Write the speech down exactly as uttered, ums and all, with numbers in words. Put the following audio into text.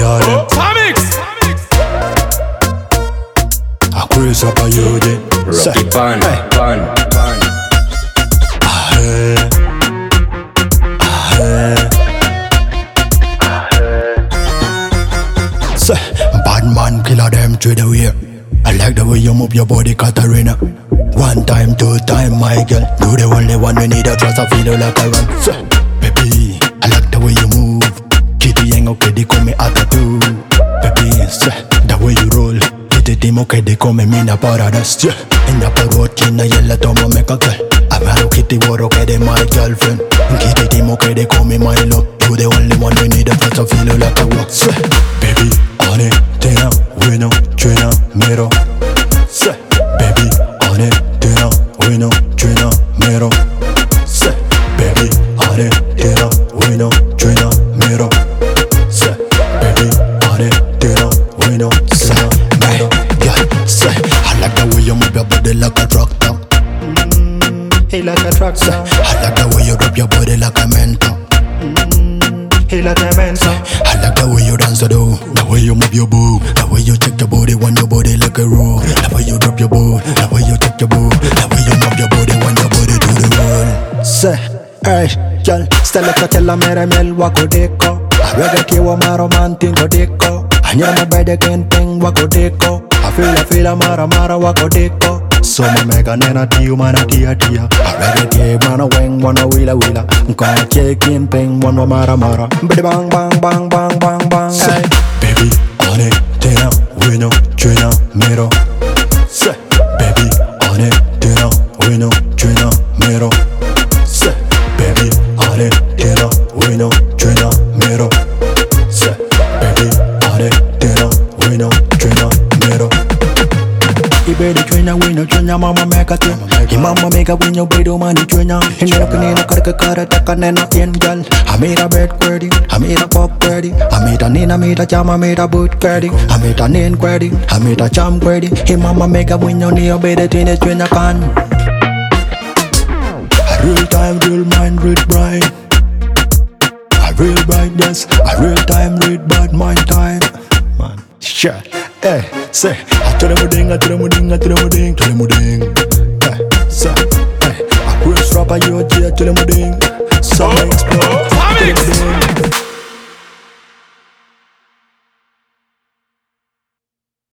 all them. Tamix. I crazy up a you, yeah. Rocky Pan, Pan, Pan. Ahe, ahe. Say, bad man killer them through the way. I like the way you move your body, Katarina. One time, two time, my girl. You the only one we need a trust. I feel like I run. Say, baby, I like the way you move. Kitty ain't okay, they call me Atatu. Baby, say, the way you roll. Kitty team okay, they call me Mina Paradise. Yeah, in the parrot, in the yellow tomo make a girl. I'm Hello Kitty, what okay, they my girlfriend. Kitty team okay, they call me Milo. You the only one we need a trust. I feel like I walk. Say, baby, on it, tina, we know, trina, mero. Say, baby, on it, tina, we know, trina, mero. Say, baby, on it, tina, we know, trina, mero. Say, baby, on it, tina, we know, trina, mero. Yeah, say, I like the way you move your body like a tractor. Mm, he like a tractor. Say, I like the way you rub your body like a mentor. Mm, he like a mentor. I like the way you dance, though. The way you move your boob. The way you check your body when your body like a roll. The way you drop your boob. The way you check your boob. The way you move your body when your body do the roll. Say, hey, girl, stella katella mere mel wako deko. Avega kiwa maro mantingo deko. Anyama bede kenteng wako deko. Afila fila mara mara wako deko. So my mega nena tiu mana tia tia. Avega tie mana weng wana wila wila. Nkona chekin peng wana mara mara. Bidi bang bang bang bang bang bang. Say, baby, on it, tina, we know, trina, mero. Say, baby, on it, tina, we know, trina, mero. Say, baby, on it, tina, we know, trina, mero. Say, baby, on it, tina, we know, trina, mero. Ibedi trina wino trina mama meka tu. Hi mama meka wino bedo mani trina. Hinero kanina karka kara taka nena yen gal. I made a bed query, I made a pop query. I made a nina made a jam, I made a boot query. I made a name query, I made a jam query. Hi mama meka wino ni obede trina trina kan. A real time, real mind, real bright. A real bright, yes. A real time, real bad mind time. Man, sure. Hey, say, I tell them a ding, I tell them a ding, I tell them a ding, tell them a ding. Hey, say, hey, I press rapper, you a J, tell them a ding. Some explode, tell them a ding.